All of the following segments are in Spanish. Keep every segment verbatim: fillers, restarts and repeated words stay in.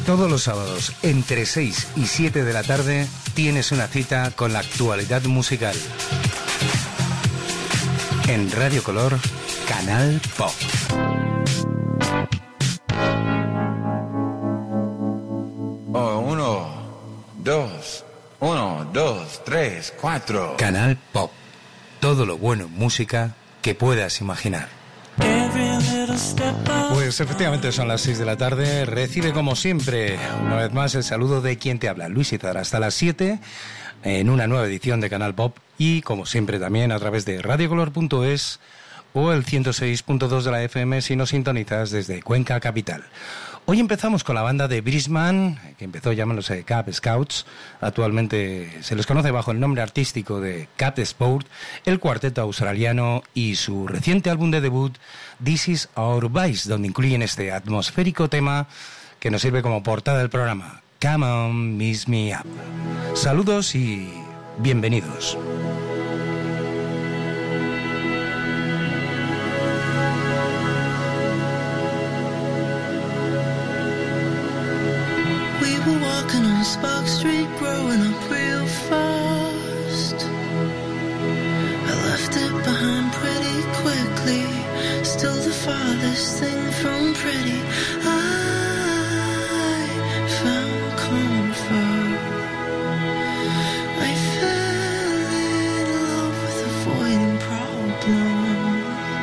Todos los sábados, entre seis y siete de la tarde, tienes una cita con la actualidad musical. En Radio Color, Canal Pop. Oh, uno, dos, uno, dos, tres, cuatro. Canal Pop. Todo lo bueno en música que puedas imaginar. Pues efectivamente son las seis de la tarde. Recibe como siempre, una vez más, el saludo de quien te habla, Luis Izar, hasta las siete en una nueva edición de Canal Pop y como siempre también a través de radiocolor punto es o el ciento seis punto dos de la F M si nos sintonizas desde Cuenca Capital. Hoy empezamos con la banda de Brisbane, que empezó llamándose Cap Scouts. Actualmente se les conoce bajo el nombre artístico de Cap Sport, el cuarteto australiano y su reciente álbum de debut, This Is Our Vice, donde incluyen este atmosférico tema que nos sirve como portada del programa, Come On, Miss Me Up. Saludos y bienvenidos. Walking on Spark Street, growing up real fast. I left it behind pretty quickly. Still the farthest thing from pretty. I found comfort. I fell in love with avoiding problems.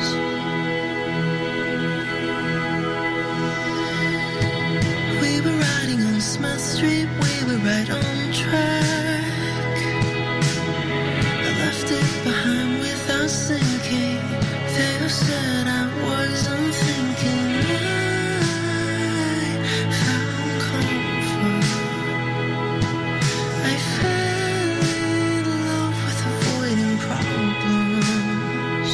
We were riding on Smith Street, we were right on track. I left it behind without thinking. They said I wasn't thinking. I found comfort. I fell in love with avoiding problems.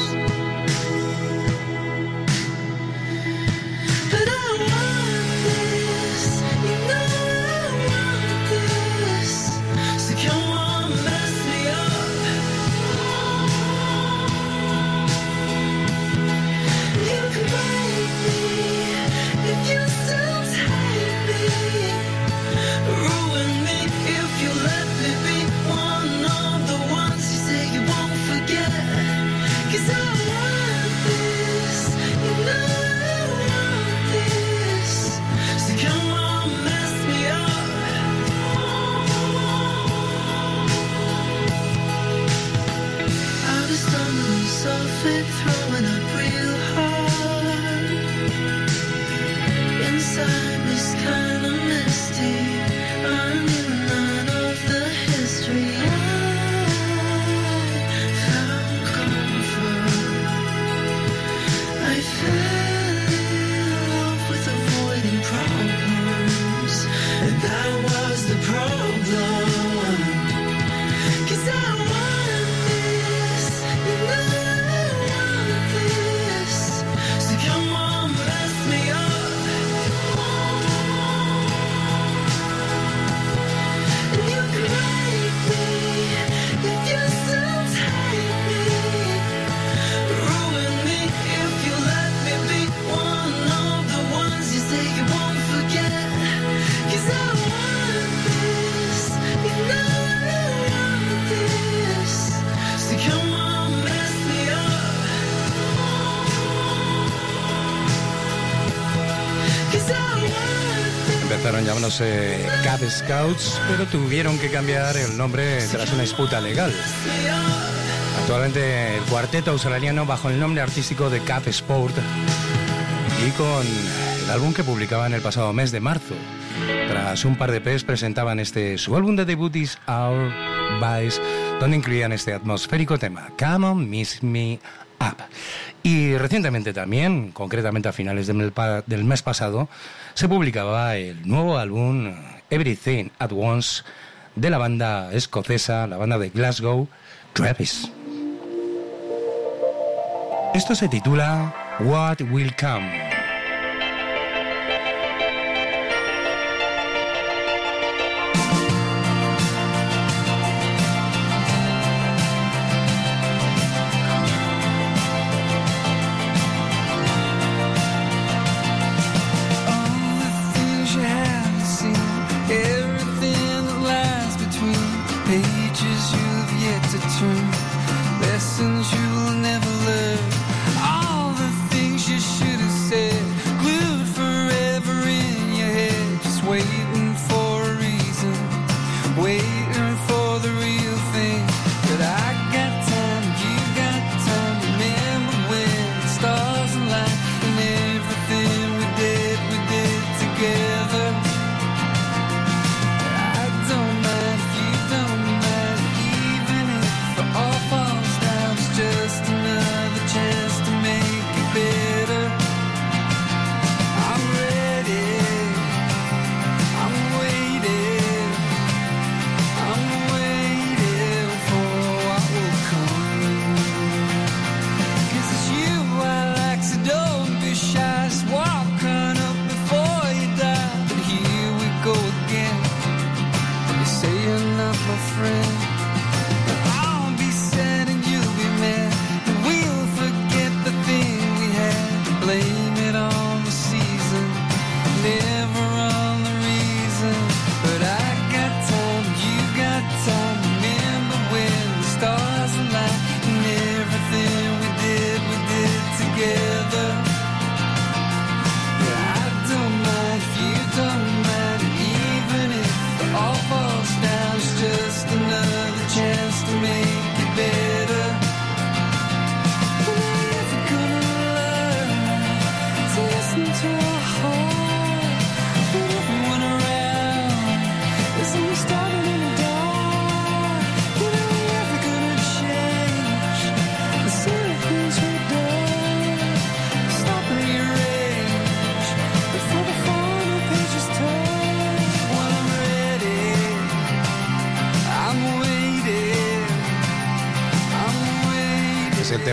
But I want this, you know. Throwing up real hard. Inside was kinda misty. I knew none of the history. I found comfort. I fell in love with avoiding problems, and that was the problem. 'Cause I want this, you know. Empezaron llamándose Cap Scouts, pero tuvieron que cambiar el nombre tras una disputa legal. Actualmente el cuarteto australiano bajo el nombre artístico de Cap Sport y con el álbum que publicaban el pasado mes de marzo. Tras un par de E Pes presentaban este su álbum de debut Is Our Vice, donde incluían este atmosférico tema Come On, Miss Me Up. Y recientemente también, concretamente a finales del mes pasado, se publicaba el nuevo álbum Everything at Once de la banda escocesa, la banda de Glasgow, Travis. Esto se titula What Will Come. All the things you haven't seen.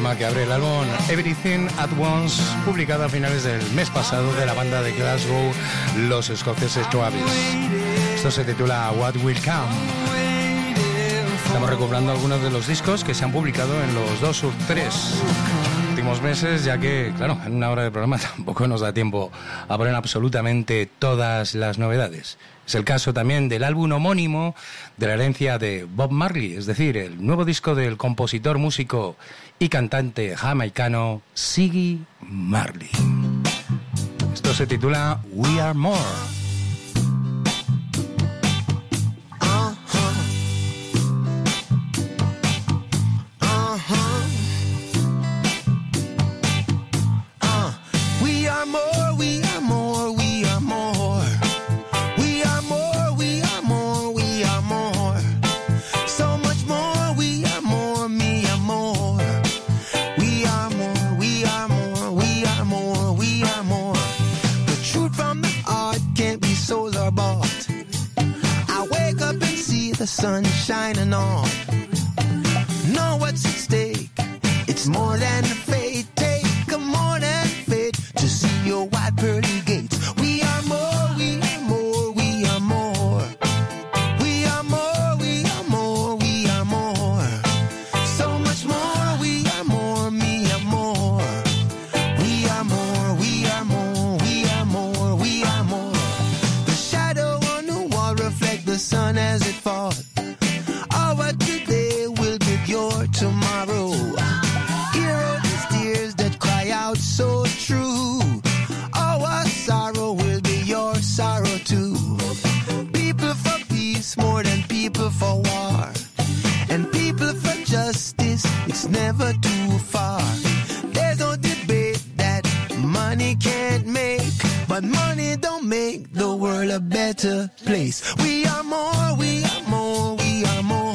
tema que abre el álbum Everything at Once, publicado a finales del mes pasado de la banda de Glasgow, los escoceses Travis. Esto se titula What Will Come. Estamos recuperando algunos de los discos que se han publicado en los dos o tres últimos meses, ya que, claro, en una hora de programa tampoco nos da tiempo a poner absolutamente todas las novedades. Es el caso también del álbum homónimo de la herencia de Bob Marley, es decir, el nuevo disco del compositor, músico y cantante jamaicano Ziggy Marley. Esto se titula We Are More. The sun shining on. Know what's at stake. It's more than fate. Take a more than fate to see your white pearly gates. We are more, we are more, we are more. We are more, we are more, we are more. So much more, we are more, me are more. We are more, we are more, we are more, we are more. The shadow on the wall reflects the sun as it falls. Our today will be your tomorrow. Hear all these tears that cry out so true. Our sorrow will be your sorrow too. People for peace more than people for war. And people for justice, it's never too far. There's no debate that money can't make. But money don't make the world a better place. We are more, we are more, we are more.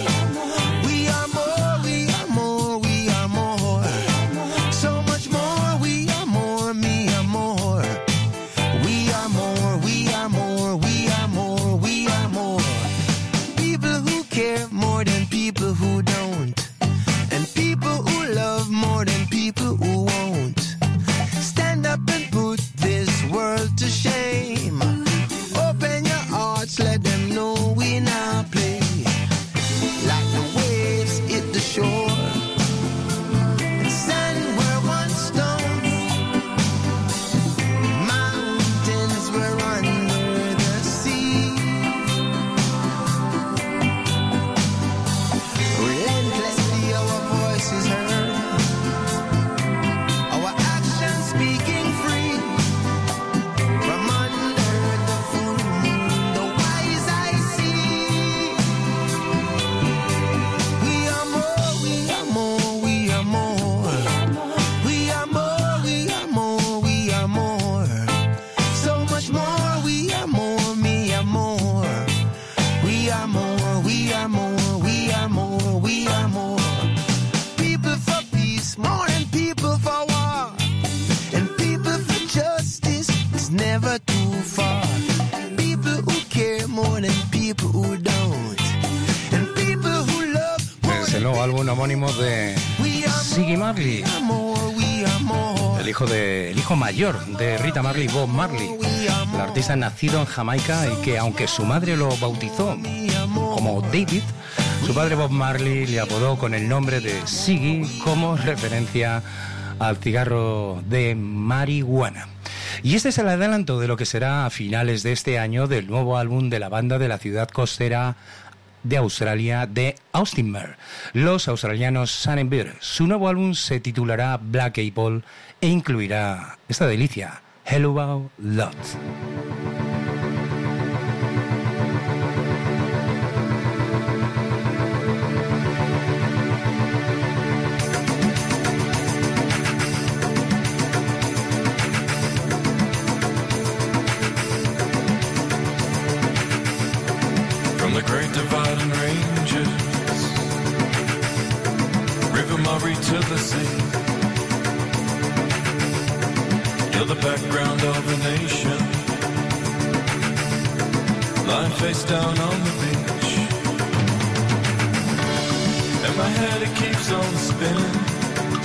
We are more, we are more, we are more. So much more, we are more, me are more. We are more, we are more, we are more, we are more. People who care more than people who don't. And people who love more than people who won't. Stand up and put this world to shame. Open your hearts, let them know we now play. Like the waves hit the shore, and sand were once stones. Mountains were under the sea. Relentlessly our voices heard, our actions speaking free. From under the full moon, the wise I see. We are more, we are more, we are more. We are more, we are more, we are more. So much more, we are more, me are more. We are more, we are more, we are more, we are more. People for peace more than people for war. And people for justice, it's never too far. People who care more than people who don't. And people who love more Es el nuevo álbum homónimo de Ziggy Marley, than more, we are more. el hijo de, el hijo mayor de Rita Marley, Bob Marley, el artista nacido en Jamaica y que, aunque su madre lo bautizó como David, su padre Bob Marley le apodó con el nombre de Ziggy como referencia al cigarro de marihuana. Y este es el adelanto de lo que será a finales de este año del nuevo álbum de la banda de la ciudad costera de Australia, de Austinmer, los australianos Sun and Beer. Su nuevo álbum se titulará Black Apple e incluirá esta delicia, Hello Lot. The great dividing ranges, River Murray to the sea. You're the background of a nation, lying face down on the beach. In my head it keeps on spinning,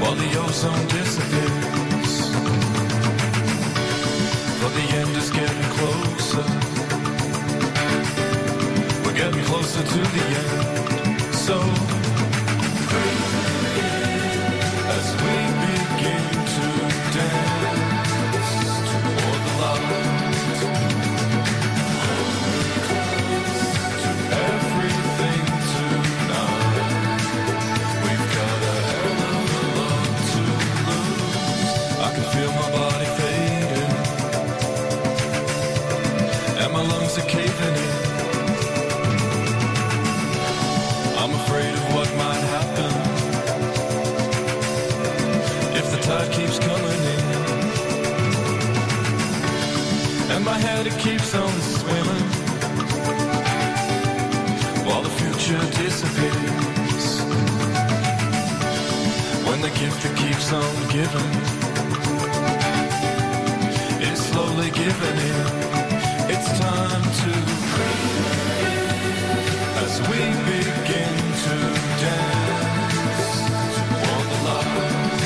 while the ozone disappears. But the end is getting closer. We're getting closer to the end. So as we begin to dance toward the light, to everything tonight, we've got a hell of a lot to lose. I can feel my body fading, and my lungs are caving in. I'm afraid of what might happen if the tide keeps coming in, and my head it keeps on swimming while the future disappears. When the gift that keeps on giving is slowly giving in, it's time to as we begin to dance toward the light,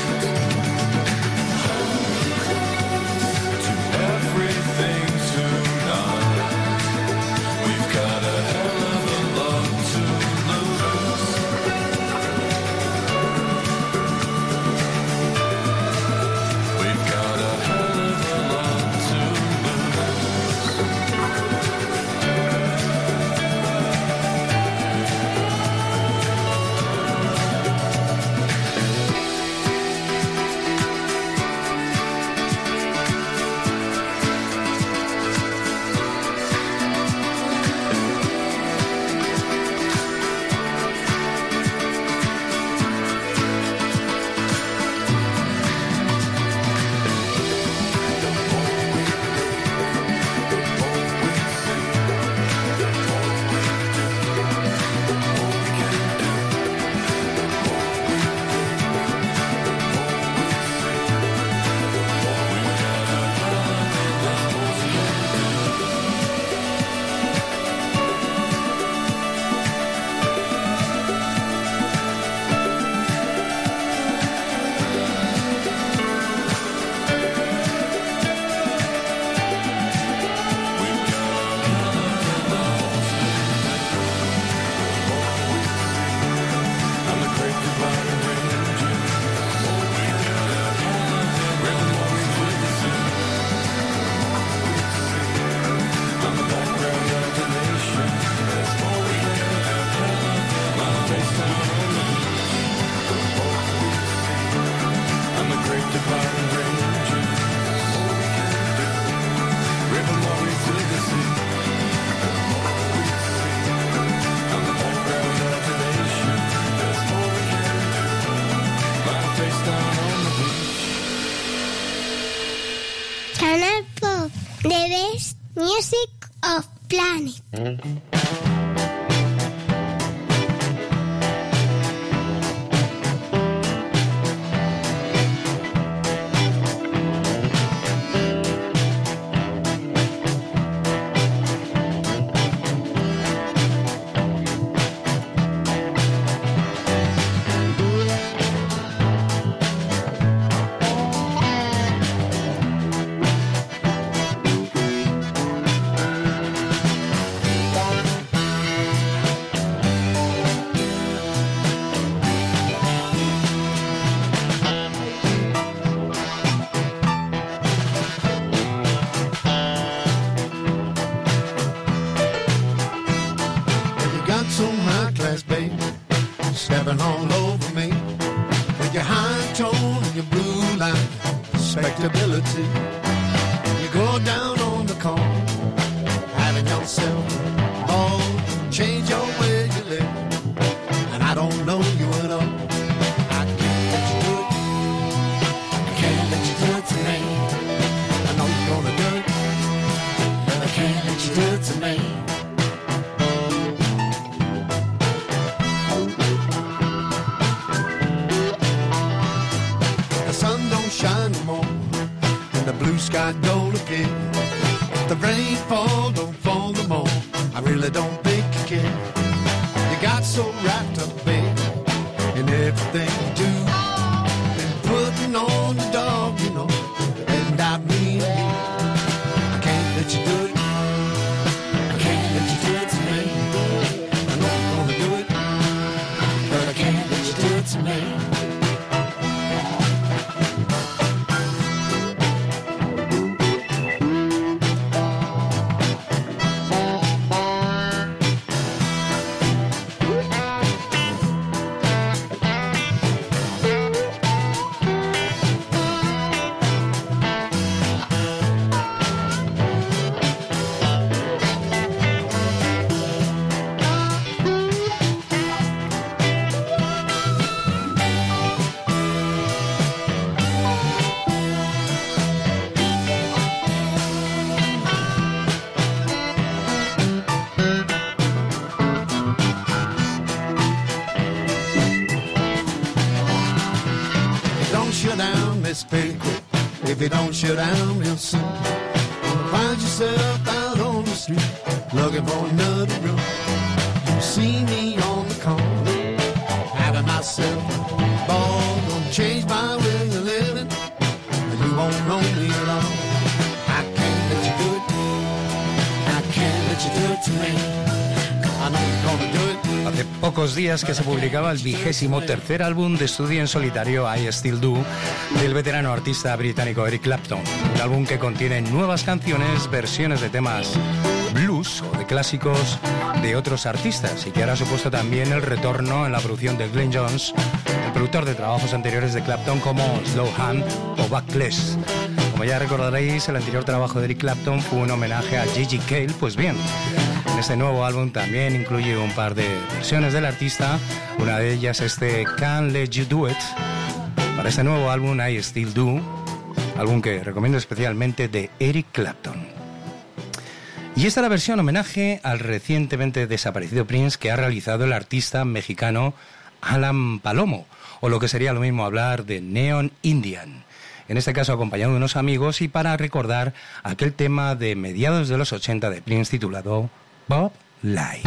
to everything tonight, we've got a hell of a lot to lose. We've got a hell of a lot to Canal Pop, the best music of planet. Stepping all over me with your high tone and your blue line, respectability. You go down on the corner, having yourself all change your way you live, and I don't know you at all. I can't let you do it. I can't let you do it to me. I know you're gonna do it, but I can't let you do it to me. Shine no more, and the blue sky don't appear. If the rain fall, don't fall no more. I really don't think you care. You got so wrapped up, baby, in everything you do. Then best pay quick. If you don't shut down real soon, gonna find yourself out on the street looking for another room. You see me on the corner, having myself a ball. Gonna change my way of living, you won't know me long. I can't let you do it, I can't let you do it to me. I know you're gonna do it. Hace pocos días que se publicaba el vigésimo tercer álbum de estudio en solitario I Still Do del veterano artista británico Eric Clapton. Un álbum que contiene nuevas canciones, versiones de temas blues o de clásicos de otros artistas y que ahora ha supuesto también el retorno en la producción de Glenn Jones, el productor de trabajos anteriores de Clapton como Slow Hand o Backless. Como ya recordaréis, el anterior trabajo de Eric Clapton fue un homenaje a Gigi Cale. Pues bien, en este nuevo álbum también incluye un par de versiones del artista, una de ellas este Can't Let You Do It, para este nuevo álbum I Still Do, álbum que recomiendo especialmente de Eric Clapton. Y esta es la versión homenaje al recientemente desaparecido Prince que ha realizado el artista mexicano Alan Palomo, o lo que sería lo mismo hablar de Neon Indian. En este caso acompañado de unos amigos y para recordar aquel tema de mediados de los ochenta de Prince titulado Bob Live.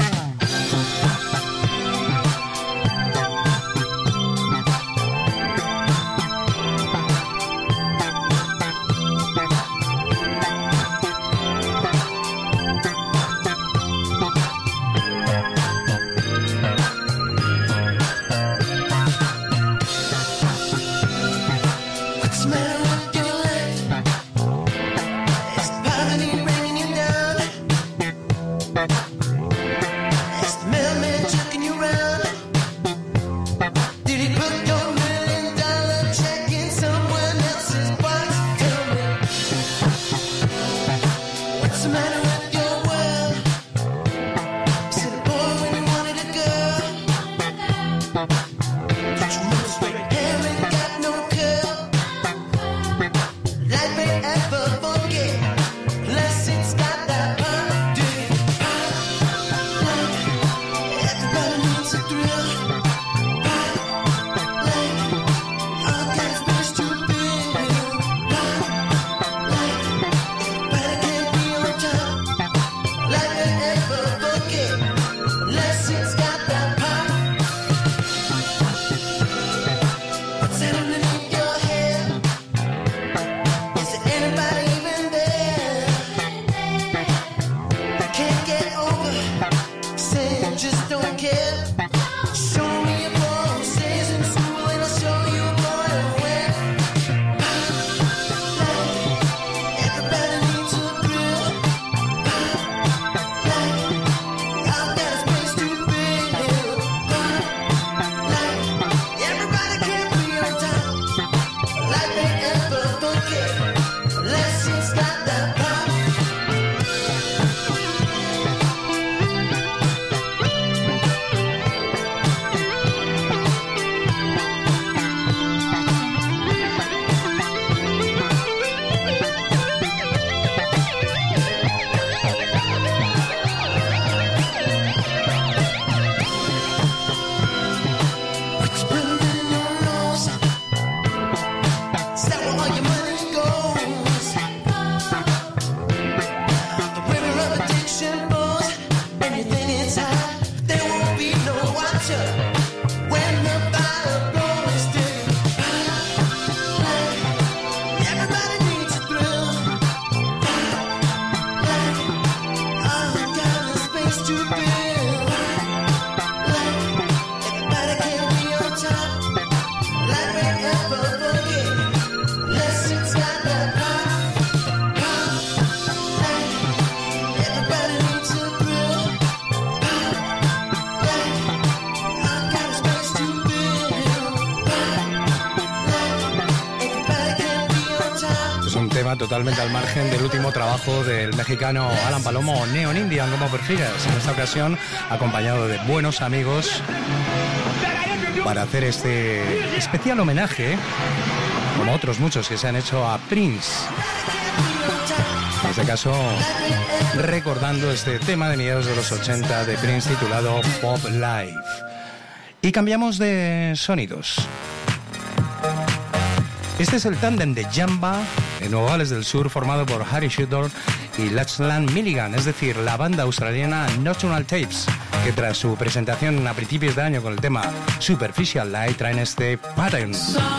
Totalmente al margen del último trabajo del mexicano Alan Palomo, Neon Indian, como prefieras. En esta ocasión, acompañado de buenos amigos, para hacer este especial homenaje, como otros muchos que se han hecho a Prince. En este caso, recordando este tema de mediados de los ochenta de Prince titulado Pop Live. Y cambiamos de sonidos. Este es el tándem de Jamba en Nueva Gales del Sur, formado por Harry Shudder y Lachlan Milligan, es decir, la banda australiana Nocturnal Tapes, que tras su presentación a principios de año con el tema Superficial Light traen este Pattern.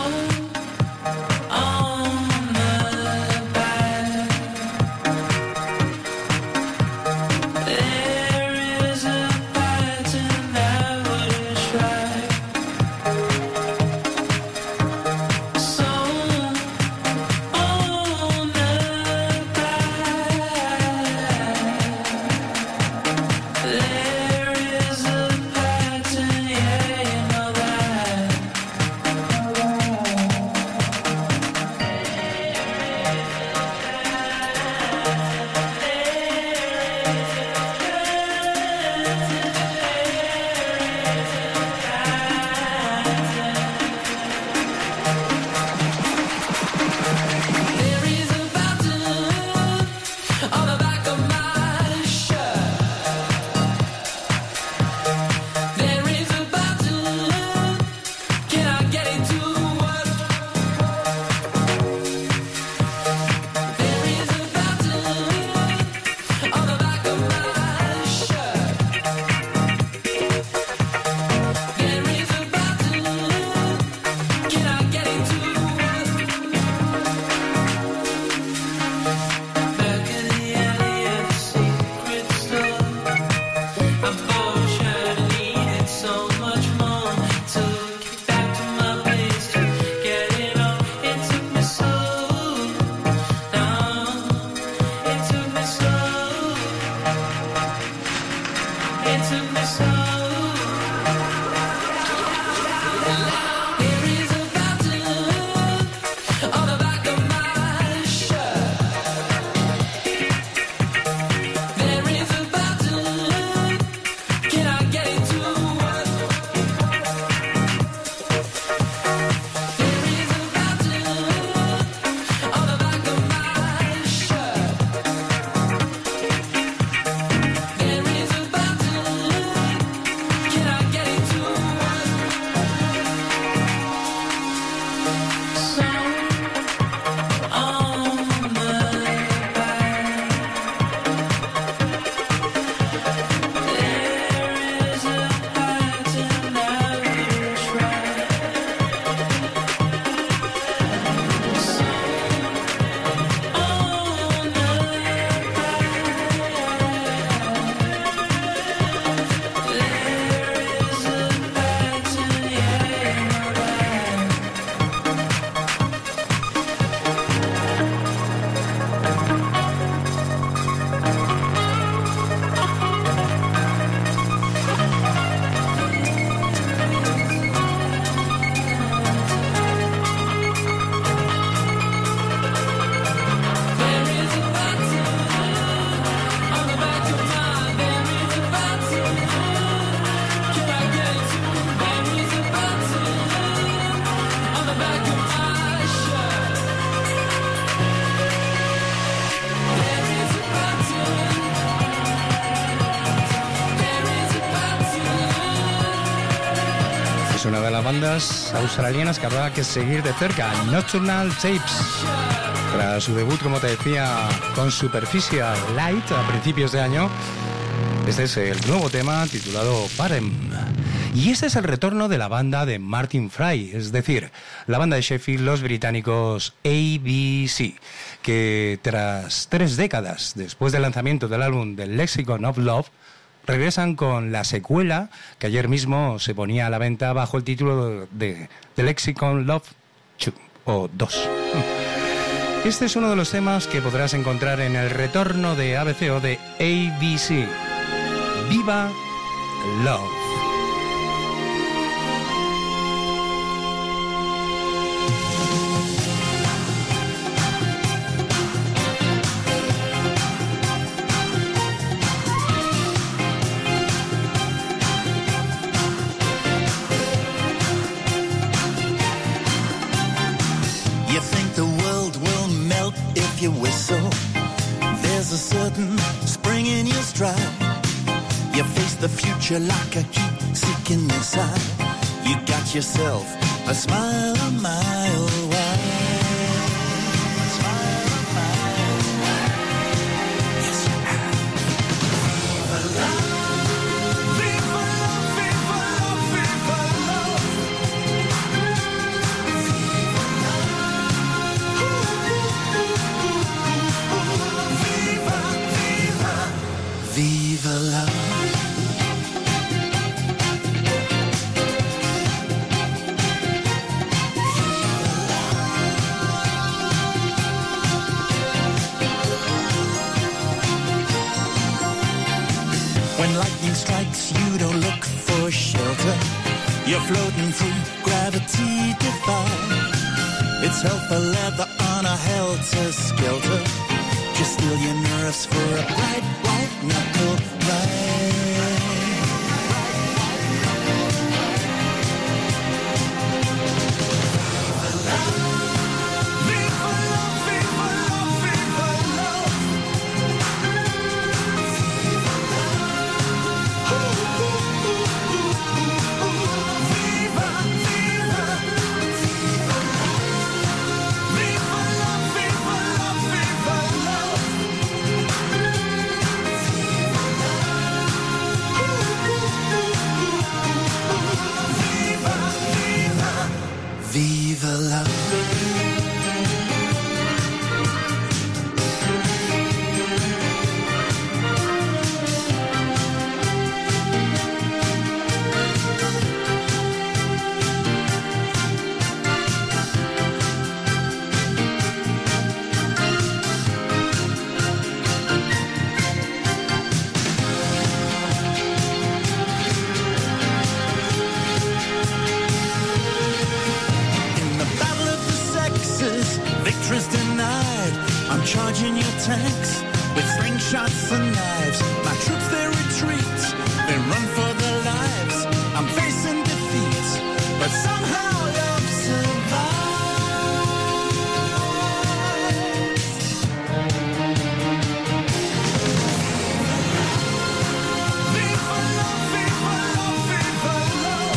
Es una de las bandas australianas que habrá que seguir de cerca, Nocturnal Tapes. Tras su debut, como te decía, con Superficial Light a principios de año, este es el nuevo tema titulado Parem. Y este es el retorno de la banda de Martin Fry, es decir, la banda de Sheffield, los británicos A B C, que tras tres décadas después del lanzamiento del álbum The Lexicon of Love, regresan con la secuela que ayer mismo se ponía a la venta bajo el título de The Lexicon Love dos o dos. Este es uno de los temas que podrás encontrar en el retorno de A B C o de A B C. Viva Love. You whistle, there's a certain spring in your stride. You face the future like a heat-seeking missile. You got yourself a smile a mile wide. love. When lightning strikes, you don't look for shelter. You're floating through gravity defy. It's hell for leather on a helter-skelter. Just steal your nerves for a bright white knuckle ride. Viva la victory's denied. I'm charging your tanks with slingshots and knives. My troops, they retreat, they run for their lives. I'm facing defeat, but somehow love survives. Viva love, viva love, viva love.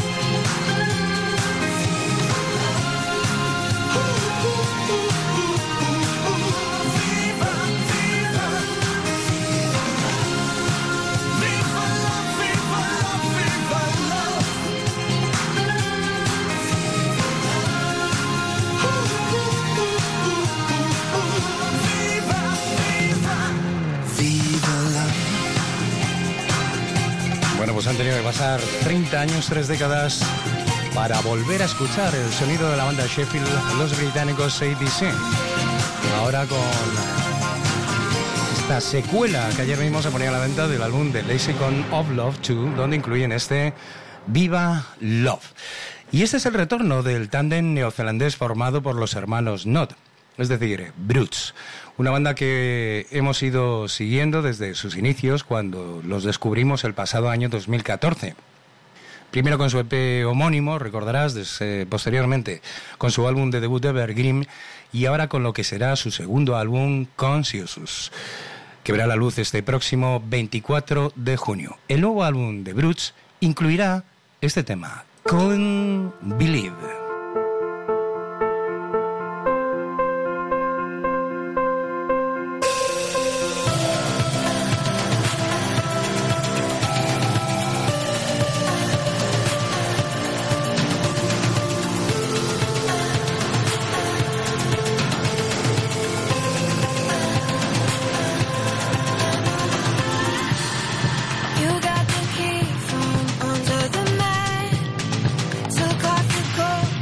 Bueno, pues han tenido que pasar treinta años, tres décadas, para volver a escuchar el sonido de la banda Sheffield, los británicos A B C. Ahora con esta secuela que ayer mismo se ponía a la venta del álbum The Lexicon of Love dos, donde incluyen este Viva Love. Y este es el retorno del tándem neozelandés formado por los hermanos Nod, es decir, Brutes, una banda que hemos ido siguiendo desde sus inicios cuando los descubrimos el pasado año dos mil catorce. Primero con su E P homónimo, recordarás, des, eh, posteriormente con su álbum de debut Evergreen y ahora con lo que será su segundo álbum Consciousness, que verá la luz este próximo veinticuatro de junio. El nuevo álbum de Brutes incluirá este tema, Couldn't Believe. You got the key from under the mat. Took off the coat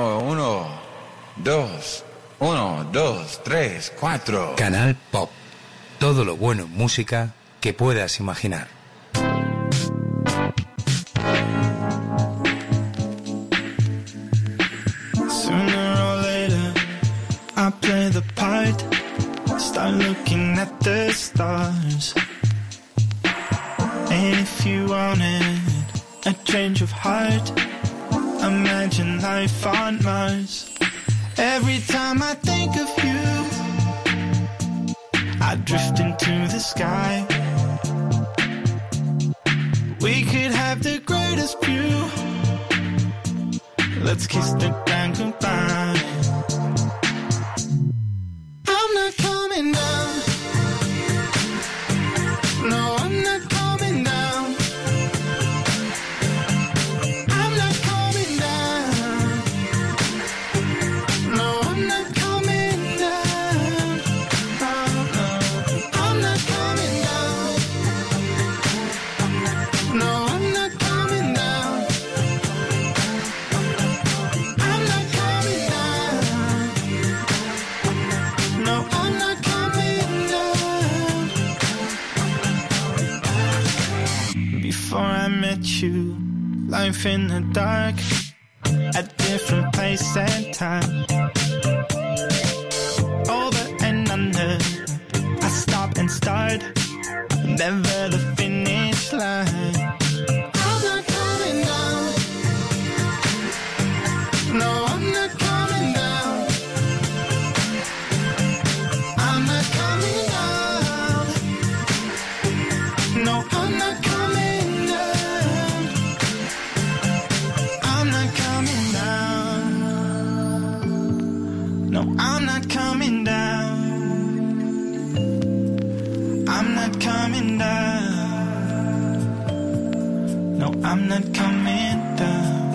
Oh, uno, dos, uno, dos, tres, cuatro. Canal Pop. Todo lo bueno en música que puedas imaginar. Sooner or later, I play the part. Start looking at the stars. And if you wanted a change of heart, imagine life on Mars. Every time I think of you, I drift into the sky. We could have the greatest view. Let's kiss the ground goodbye. I'm not coming down. No, I'm not coming down. I'm not coming down. No, I'm not coming down. No, no, I'm not coming down. No, I'm not coming down. I'm not coming down. No, I'm not coming down. Before I met you, life in the dark, a different place and time. Over and under, I stop and start, never the finish line. I'm not coming down. No, I'm not coming down. I'm not coming down. No, I'm not coming down. I'm not coming down. No, I'm not coming down. I'm not coming down. No, I'm not coming down.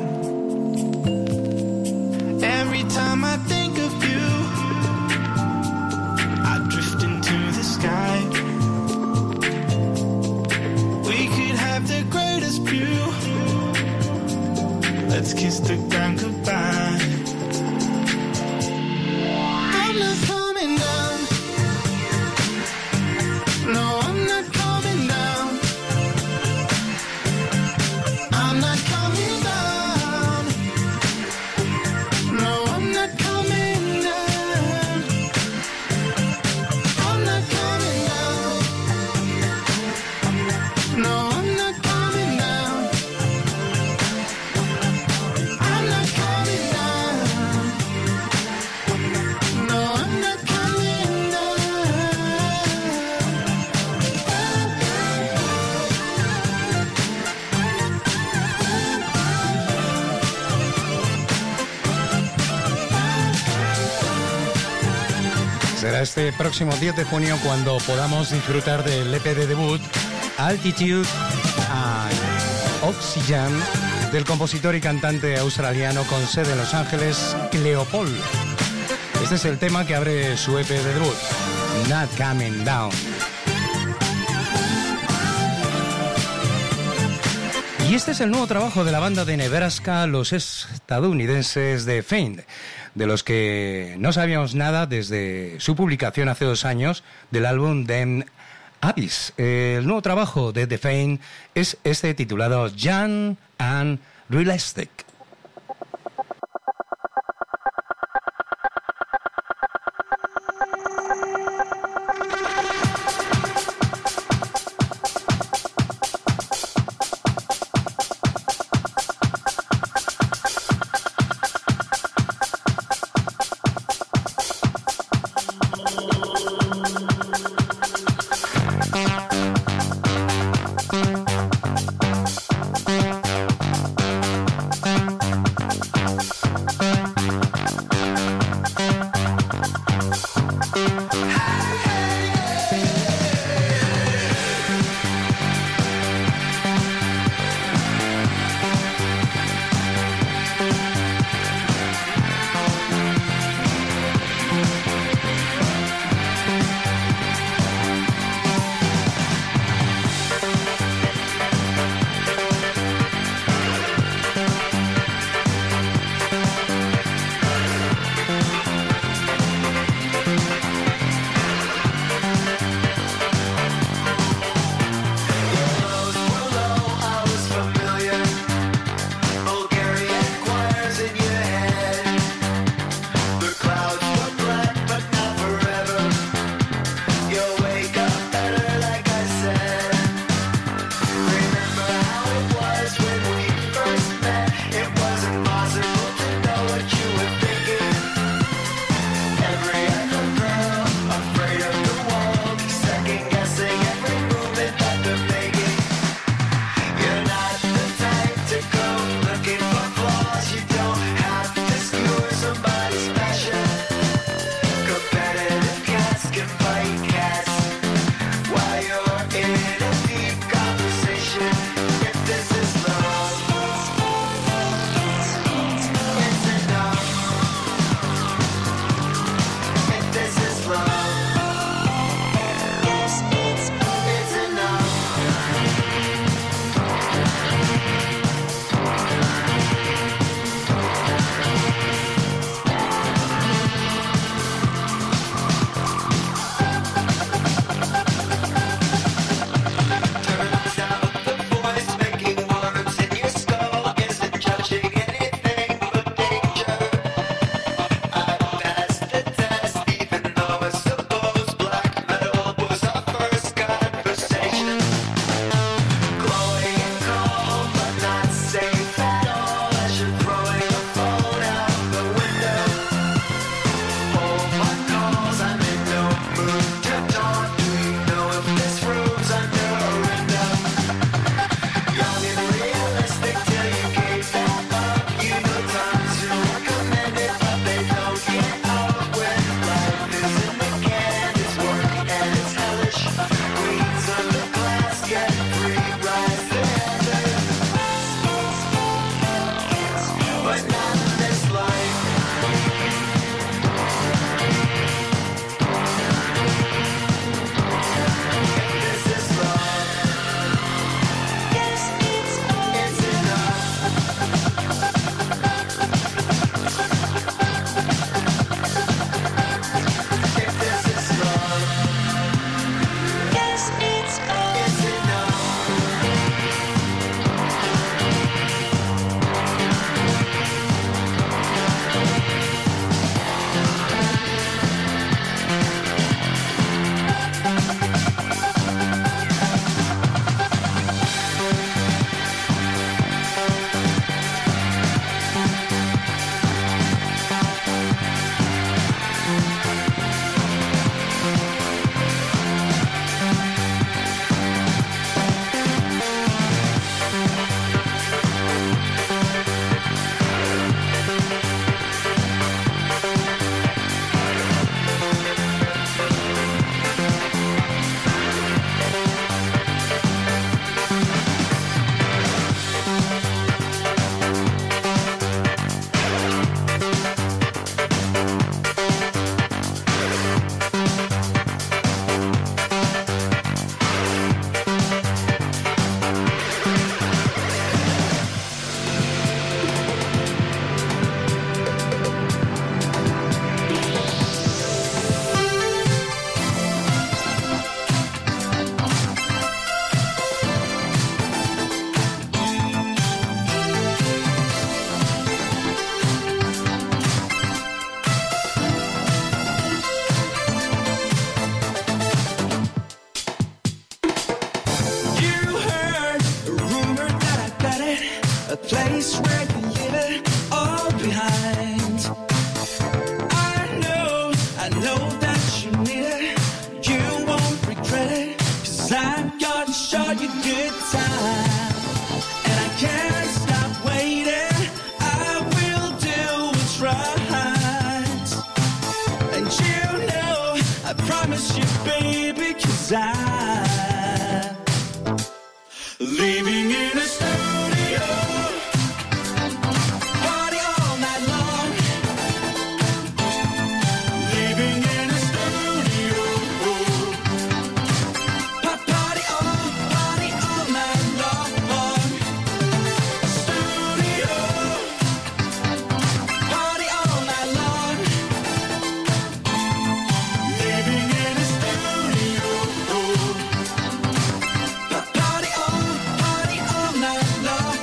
Every time I think of you, I drift into the sky. We could have the greatest view. Let's kiss the ground goodbye. I'm not coming down. No, I'm not coming down. I'm not coming down. No, I'm not coming down. I'm not coming down. No, I'm not coming down. I'm not coming down. No, I'm not coming down. Será este próximo diez de junio cuando podamos disfrutar del E P de debut Altitude and Oxygen del compositor y cantante australiano con sede en Los Ángeles, Cleopol. Este es el tema que abre su E P de debut, Not Coming Down. Y este es el nuevo trabajo de la banda de Nebraska, los estadounidenses de Faint, de los que no sabíamos nada desde su publicación hace dos años del álbum Them Abyss. El nuevo trabajo de The Faint es este titulado Young and Realistic. Thank a place where you leave it all behind. I know, I know that you need it, you won't regret it, 'cause I'm gonna show you good time. And I can't stop waiting, I will do what's right. And you know, I promise you baby, 'cause I'm living in a studio, party all night long. Living in a studio, pa- party all, party all night long. Studio, party all night long. Living in a studio, pa- party all, party all night long.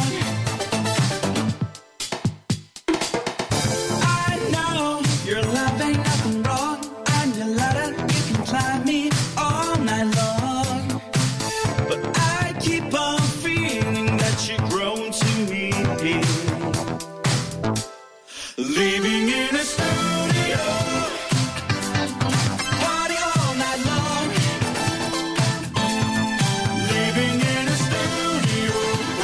I know your love ain't nothing wrong. I'm your ladder, you can climb me all night long. But I keep on feeling that you're grown to me. Living in a studio, party all night long. Living in a studio,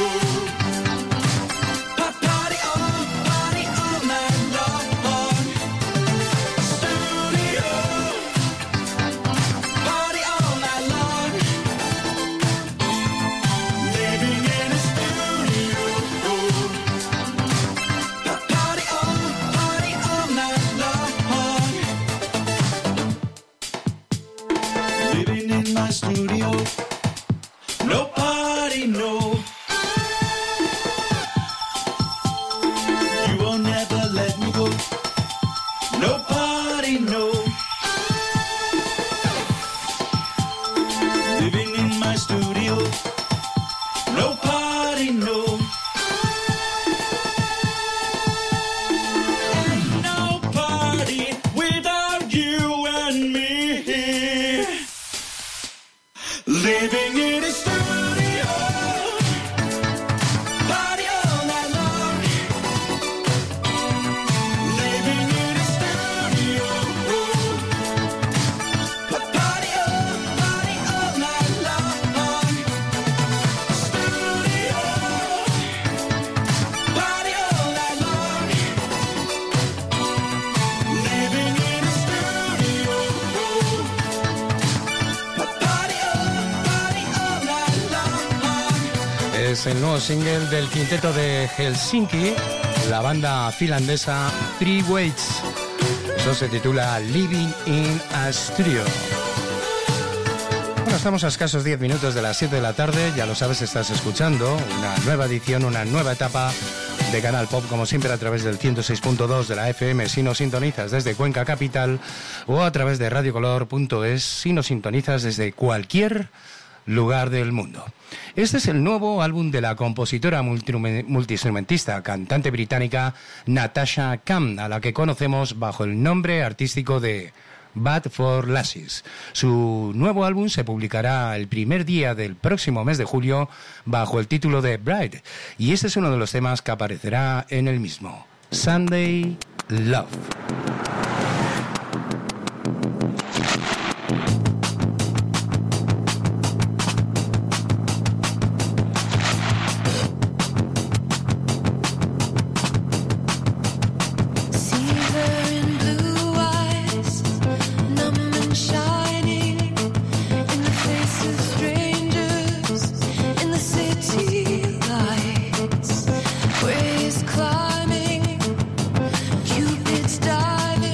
pa- party all, party all night long. Studio, party all night long. Living in a studio, pa- party all, party all night long. Living in my studio, nobody know. You will never let me go. Nobody know. Living in my studio, nobody know. No party without you and me. Living in a studio, party all night long. Living in a studio, pa- party all, party all night long. Studio, party all night long. Living in a studio, pa- party all, party all night long. Es el nuevo single del quinteto de Helsinki, la banda finlandesa Three Weights. Eso se titula Living in a Studio. Bueno, estamos a escasos diez minutos de las siete de la tarde. Ya lo sabes, estás escuchando una nueva edición, una nueva etapa de Canal Pop, como siempre a través del ciento seis punto dos de la F M si nos sintonizas desde Cuenca Capital, o a través de radiocolor punto es si nos sintonizas desde cualquier lugar del mundo. Este es el nuevo álbum de la compositora multirume- multiinstrumentista, cantante británica Natasha Camm, a la que conocemos bajo el nombre artístico de Bad for Lasses. Su nuevo álbum se publicará el primer día del próximo mes de julio bajo el título de Bride, y este es uno de los temas que aparecerá en el mismo, Sunday Love. See her in blue eyes, numb and shining, in the face of strangers, in the city lights. Waves climbing, Cupid's diving.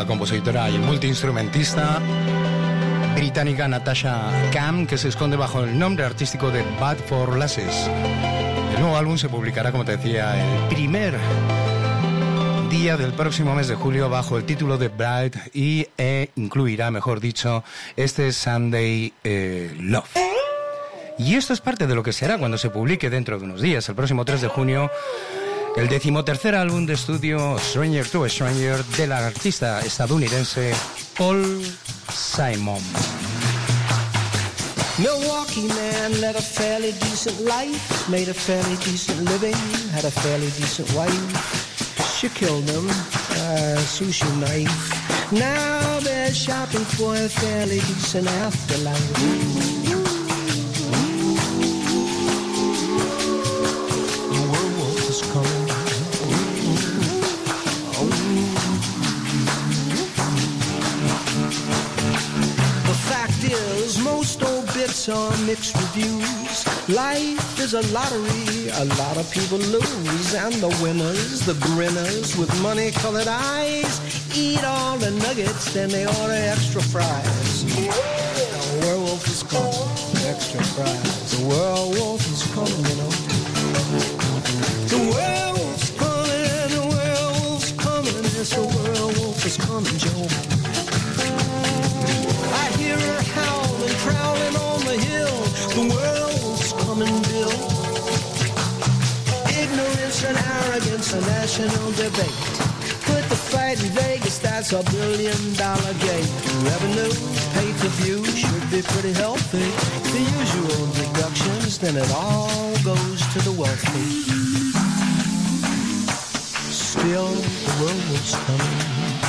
la compositora y el multiinstrumentista británica Natasha Camm, que se esconde bajo el nombre artístico de Bad for Lasses. El nuevo álbum se publicará, como te decía, el primer día del próximo mes de julio bajo el título de Bright y e incluirá, mejor dicho, este Sunday eh, Love. Y esto es parte de lo que será cuando se publique dentro de unos días, el próximo tres de junio, el decimotercer álbum de estudio Stranger to a Stranger de la artista estadounidense Paul Simon. Milwaukee man led a fairly decent life, made a fairly decent living, had a fairly decent wife. She killed him, a sushi knife. Now they're shopping for a fairly decent afterlife. The werewolf is coming. The fact is, most obits are mixed reviews. Life is a lottery, a lot of people lose. And the winners, the grinners with money-colored eyes, eat all the nuggets, then they order extra fries. The werewolf is coming, extra fries. The werewolf is coming, you know. The werewolf's coming, the werewolf's coming. Yes, the werewolf is coming, Joe. I hear her howling, prowling on the hill. The werewolf's coming, Bill. Ignorance and arrogance, a national debate. Put the fight in Vegas, that's a billion dollar game. Revenue, pay-per-view, should be pretty healthy. The usual deductions, then it all goes to the wealthy. Still, the werewolf's coming.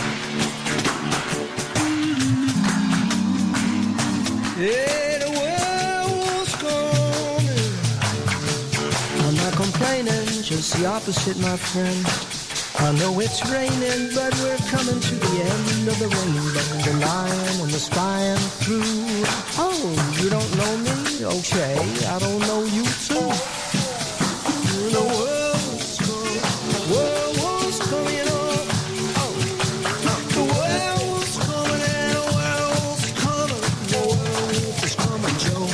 Yeah, the werewolf's coming. I'm not complaining, just the opposite, my friend. I know it's raining, but we're coming to the end of the rainbow. The lion and the spying through. Oh, you don't know me? Okay, I don't know you too. The werewolf's coming. The werewolf's coming up. Oh, the werewolf's coming and the werewolf's coming. The werewolf is coming, Joe.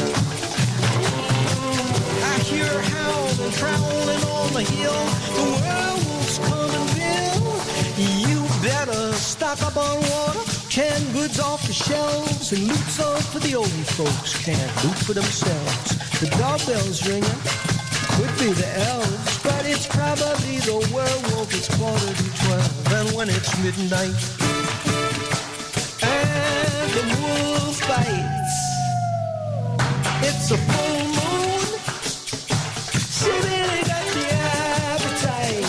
I hear howling, prowling on the hill. The werewolf's coming, Bill. You better stock up on water, canned goods off the shelves, and loot some for the old folks can't loot for themselves. The doorbell's ringing, could be the elves, but it's probably the werewolf. It's quarter to twelve, and when it's midnight, and the wolf bites, it's a full moon. She really got the appetite.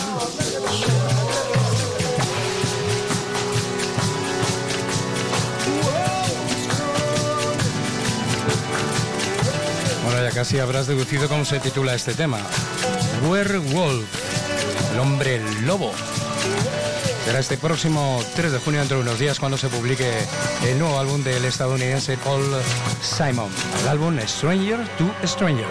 Bueno, ya casi habrás deducido cómo se titula este tema. Werewolf, el hombre lobo. Será este próximo tres de junio, dentro de unos días, cuando se publique el nuevo álbum del estadounidense Paul Simon. El álbum Stranger to Stranger.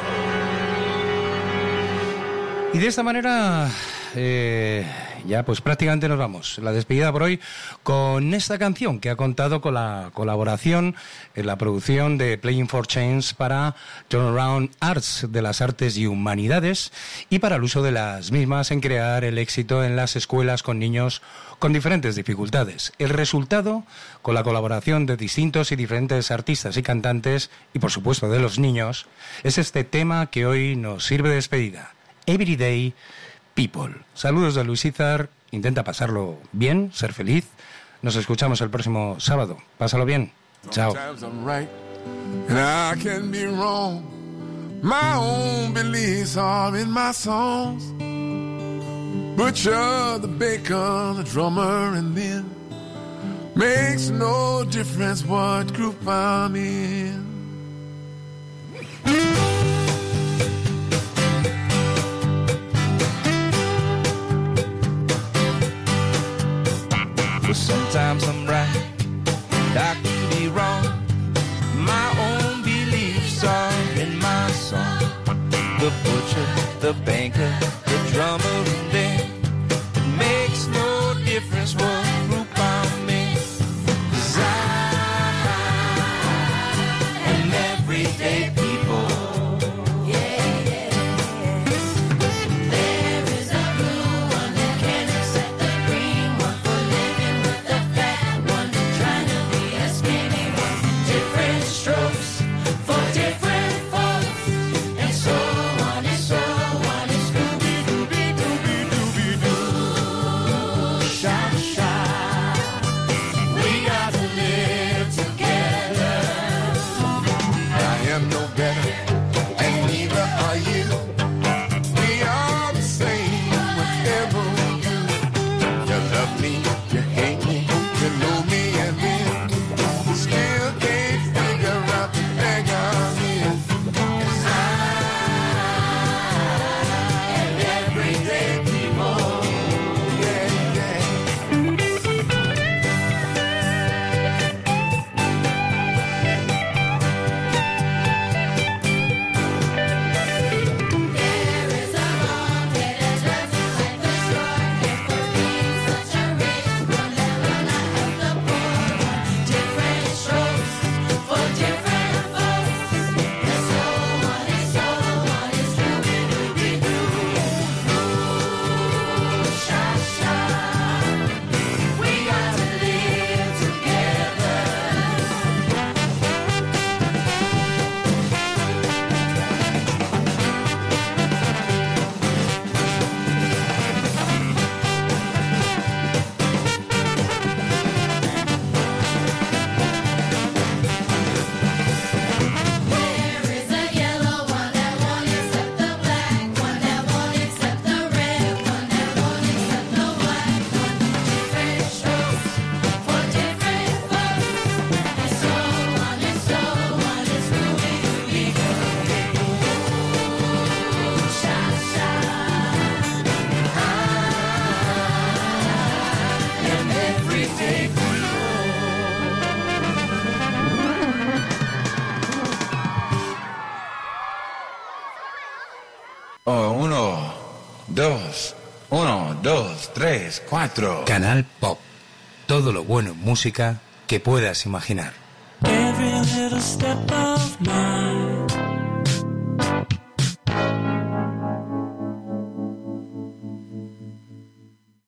Y de esta manera, eh, ya pues prácticamente nos vamos. La despedida por hoy con esta canción que ha contado con la colaboración en la producción de Playing for Change para Turnaround Arts, de las Artes y Humanidades, y para el uso de las mismas en crear el éxito en las escuelas con niños con diferentes dificultades. El resultado, con la colaboración de distintos y diferentes artistas y cantantes, y por supuesto de los niños, es este tema que hoy nos sirve de despedida. Everyday People. Saludos de Luis Izar. Intenta pasarlo bien, ser feliz. Nos escuchamos el próximo sábado. Pásalo bien. Chao. Sometimes I'm right and I can be wrong. My own beliefs are in my songs. Butcher, the baker, the drummer, and then makes no difference what group I'm in. But sometimes I'm right, I can be wrong. My own beliefs are in my song. The butcher, the banker, the drummer, and then it makes no difference what group I'm in. dos, uno, dos, tres, cuatro. Canal Pop. Todo lo bueno en música que puedas imaginar. Every little step of mine